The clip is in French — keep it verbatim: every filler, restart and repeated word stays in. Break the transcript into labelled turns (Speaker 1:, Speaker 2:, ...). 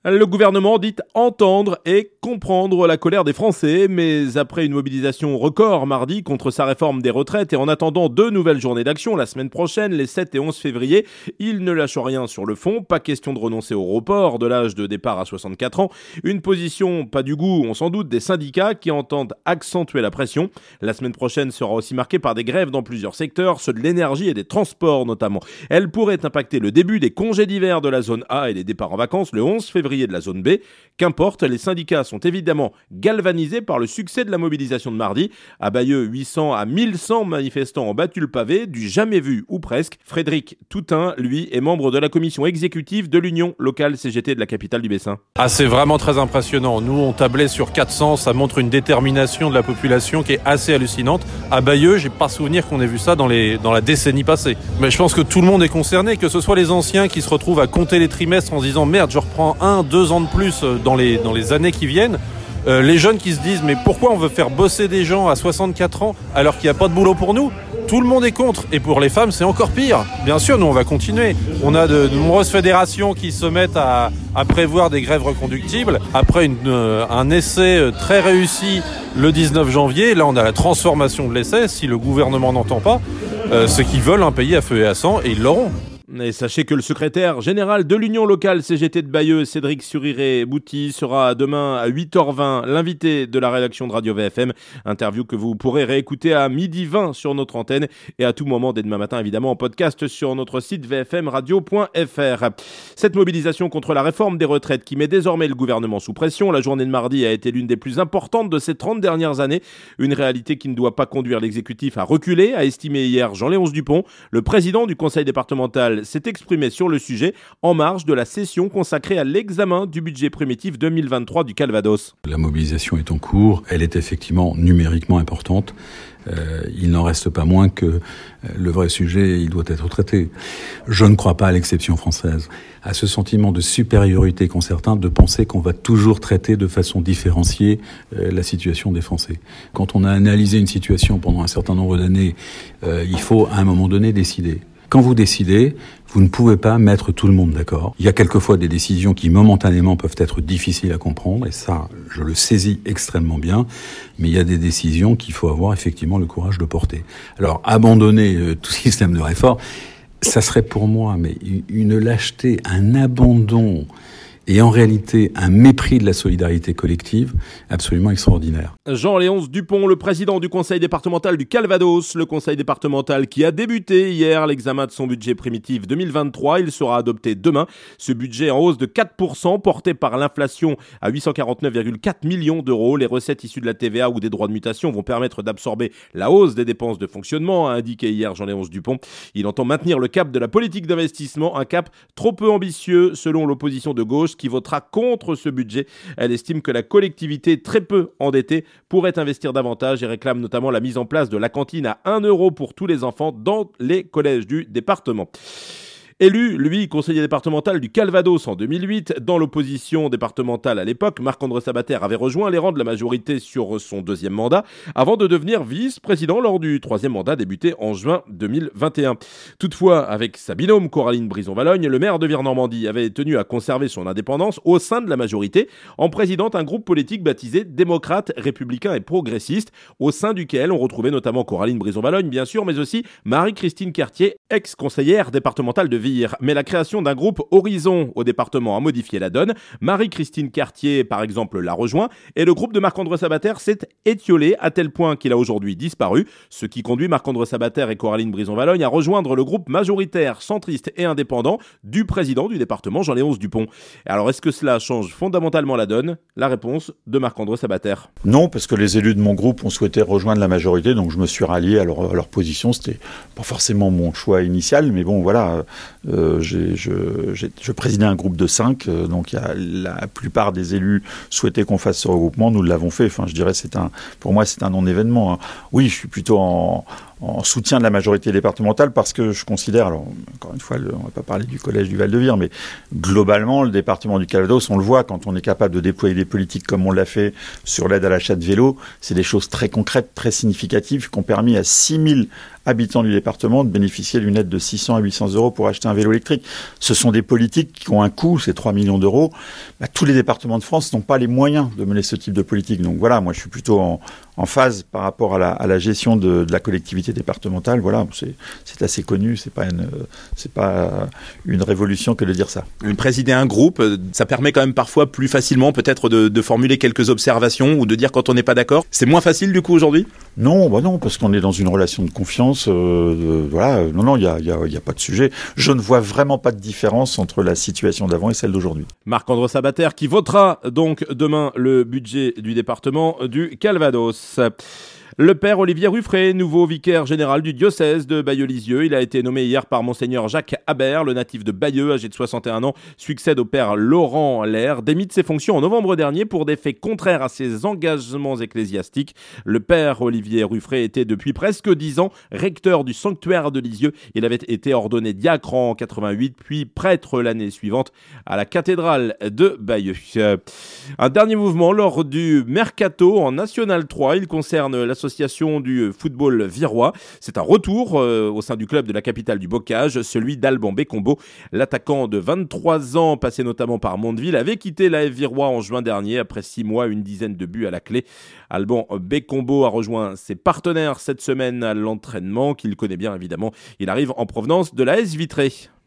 Speaker 1: Le gouvernement dit entendre et comprendre la colère des Français, mais après une mobilisation record mardi contre sa réforme des retraites et en attendant deux nouvelles journées d'action la semaine prochaine, les sept et onze février, il ne lâche rien sur le fond. Pas question de renoncer au report de l'âge de départ à soixante-quatre ans. Une position pas du goût, on s'en doute, des syndicats qui entendent accentuer la pression. La semaine prochaine sera aussi marquée par des grèves dans plusieurs secteurs, ceux de l'énergie et des transports notamment. Elle pourrait impacter le début des congés d'hiver de la zone A et les départs en vacances le onze février de la zone B. Qu'importe, les syndicats sont évidemment galvanisés par le succès de la mobilisation de mardi. À Bayeux, huit cents à mille cent manifestants ont battu le pavé, du jamais vu ou presque. Frédéric Toutain, lui, est membre de la commission exécutive de l'Union locale C G T de la capitale du Bessin.
Speaker 2: Ah, c'est vraiment très impressionnant. Nous, on tablait sur quatre cents, ça montre une détermination de la population qui est assez hallucinante. À Bayeux, j'ai pas souvenir qu'on ait vu ça dans, les, dans la décennie passée. Mais je pense que tout le monde est concerné, que ce soit les anciens qui se retrouvent à compter les trimestres en se disant « Merde, je reprends un, deux ans de plus dans les, dans les années qui viennent ». Euh, les jeunes qui se disent « Mais pourquoi on veut faire bosser des gens à soixante-quatre ans alors qu'il n'y a pas de boulot pour nous ?» Tout le monde est contre. Et pour les femmes, c'est encore pire. Bien sûr, nous, on va continuer. On a de, de nombreuses fédérations qui se mettent à, à prévoir des grèves reconductibles. Après une, euh, un essai très réussi le dix-neuf janvier, là, on a la transformation de l'essai. Si le gouvernement n'entend pas, euh, ceux qui veulent un pays à feu et à sang, et ils l'auront.
Speaker 1: Et sachez que le secrétaire général de l'Union locale C G T de Bayeux, Cédric Suriré-Bouty, sera demain à huit heures vingt l'invité de la rédaction de Radio V F M. Interview que vous pourrez réécouter à midi vingt sur notre antenne et à tout moment dès demain matin, évidemment, en podcast sur notre site v f m radio point f r. Cette mobilisation contre la réforme des retraites qui met désormais le gouvernement sous pression, la journée de mardi a été l'une des plus importantes de ces trente dernières années. Une réalité qui ne doit pas conduire l'exécutif à reculer, a estimé hier Jean-Léonce Dupont, le président du conseil départemental, s'est exprimé sur le sujet en marge de la session consacrée à l'examen du budget primitif deux mille vingt-trois du Calvados.
Speaker 3: La mobilisation est en cours, elle est effectivement numériquement importante. Euh, il n'en reste pas moins que euh, le vrai sujet, il doit être traité. Je ne crois pas à l'exception française, à ce sentiment de supériorité qu'ont certains de penser qu'on va toujours traiter de façon différenciée euh, la situation des Français. Quand on a analysé une situation pendant un certain nombre d'années, euh, il faut à un moment donné décider. Quand vous décidez, vous ne pouvez pas mettre tout le monde d'accord. Il y a quelquefois des décisions qui momentanément peuvent être difficiles à comprendre, et ça, je le saisis extrêmement bien, mais il y a des décisions qu'il faut avoir effectivement le courage de porter. Alors, abandonner euh, tout système de réforme, ça serait pour moi mais une lâcheté, un abandon et en réalité un mépris de la solidarité collective absolument extraordinaire.
Speaker 1: Jean-Léonce Dupont, le président du conseil départemental du Calvados, le conseil départemental qui a débuté hier l'examen de son budget primitif deux mille vingt-trois. Il sera adopté demain. Ce budget en hausse de quatre pour cent, porté par l'inflation à huit cent quarante-neuf virgule quatre millions d'euros. Les recettes issues de la T V A ou des droits de mutation vont permettre d'absorber la hausse des dépenses de fonctionnement, a indiqué hier Jean-Léonce Dupont. Il entend maintenir le cap de la politique d'investissement, un cap trop peu ambitieux selon l'opposition de gauche qui votera contre ce budget. Elle estime que la collectivité très peu endettée pourrait investir davantage et réclame notamment la mise en place de la cantine à un euro pour tous les enfants dans les collèges du département. Élu, lui, conseiller départemental du Calvados en deux mille huit, dans l'opposition départementale à l'époque, Marc-André Sabater avait rejoint les rangs de la majorité sur son deuxième mandat, avant de devenir vice-président lors du troisième mandat débuté en juin deux mille vingt et un. Toutefois, avec sa binôme Coraline Brison-Vallogne, le maire de Vire-Normandie avait tenu à conserver son indépendance au sein de la majorité, en présidant un groupe politique baptisé Démocrates, Républicains et Progressistes, au sein duquel on retrouvait notamment Coraline Brison-Vallogne, bien sûr, mais aussi Marie-Christine Cartier, ex-conseillère départementale de Vire. Mais la création d'un groupe Horizon au département a modifié la donne. Marie-Christine Cartier, par exemple, l'a rejoint et le groupe de Marc-André Sabater s'est étiolé à tel point qu'il a aujourd'hui disparu, ce qui conduit Marc-André Sabater et Coraline Brison-Vallogne à rejoindre le groupe majoritaire, centriste et indépendant du président du département, Jean-Léonce Dupont. Alors, est-ce que cela change fondamentalement la donne ? La réponse de Marc-André Sabater.
Speaker 4: Non, parce que les élus de mon groupe ont souhaité rejoindre la majorité, donc je me suis rallié à leur, à leur position. C'était pas forcément mon choix initial, mais bon, voilà... Euh, j'ai, je, j'ai, je présidais un groupe de cinq, euh, donc y a, la plupart des élus souhaitaient qu'on fasse ce regroupement, nous l'avons fait. Enfin, je dirais c'est un, pour moi c'est un non-événement. Hein. Oui, je suis plutôt en, en soutien de la majorité départementale parce que je considère, alors encore une fois, le, on ne va pas parler du collège du Val-de-Vire, mais globalement, le département du Calvados, on le voit quand on est capable de déployer des politiques comme on l'a fait sur l'aide à l'achat de vélos, c'est des choses très concrètes, très significatives qui ont permis à six mille habitants du département de bénéficier d'une aide de six cents à huit cents euros pour acheter un vélo électrique. Ce sont des politiques qui ont un coût, c'est trois millions d'euros. Bah, tous les départements de France n'ont pas les moyens de mener ce type de politique. Donc voilà, moi je suis plutôt en, en phase par rapport à la, à la gestion de, de la collectivité départementale. Voilà, c'est, c'est assez connu, c'est pas une, c'est pas une révolution que de dire ça.
Speaker 1: Présider un groupe, ça permet quand même parfois plus facilement peut-être de, de formuler quelques observations ou de dire quand on n'est pas d'accord. C'est moins facile du coup aujourd'hui ?
Speaker 4: Non, bah non, parce qu'on est dans une relation de confiance. Euh, voilà, non, non, il y a, y a, y a pas de sujet. Je ne vois vraiment pas de différence entre la situation d'avant et celle d'aujourd'hui.
Speaker 1: Marc-André Sabater qui votera donc demain le budget du département du Calvados. Le père Olivier Ruffray, nouveau vicaire général du diocèse de Bayeux-Lisieux. Il a été nommé hier par Monseigneur Jacques Habert, le natif de Bayeux, âgé de soixante et un ans, succède au père Laurent Lair, démis de ses fonctions en novembre dernier pour des faits contraires à ses engagements ecclésiastiques. Le père Olivier Ruffray était depuis presque dix ans recteur du sanctuaire de Lisieux. Il avait été ordonné diacre en quatre-vingt-huit, puis prêtre l'année suivante à la cathédrale de Bayeux. Un dernier mouvement lors du Mercato en National trois. Il concerne l'association du football virois. C'est un retour euh, au sein du club de la capitale du bocage, celui d'Alban Bécombo. L'attaquant de vingt-trois ans, passé notamment par Mondeville, avait quitté l'A F Virois en juin dernier après six mois, une dizaine de buts à la clé. Alban Bécombo a rejoint ses partenaires cette semaine à l'entraînement, qu'il connaît bien évidemment. Il arrive en provenance de l'A S Vitré.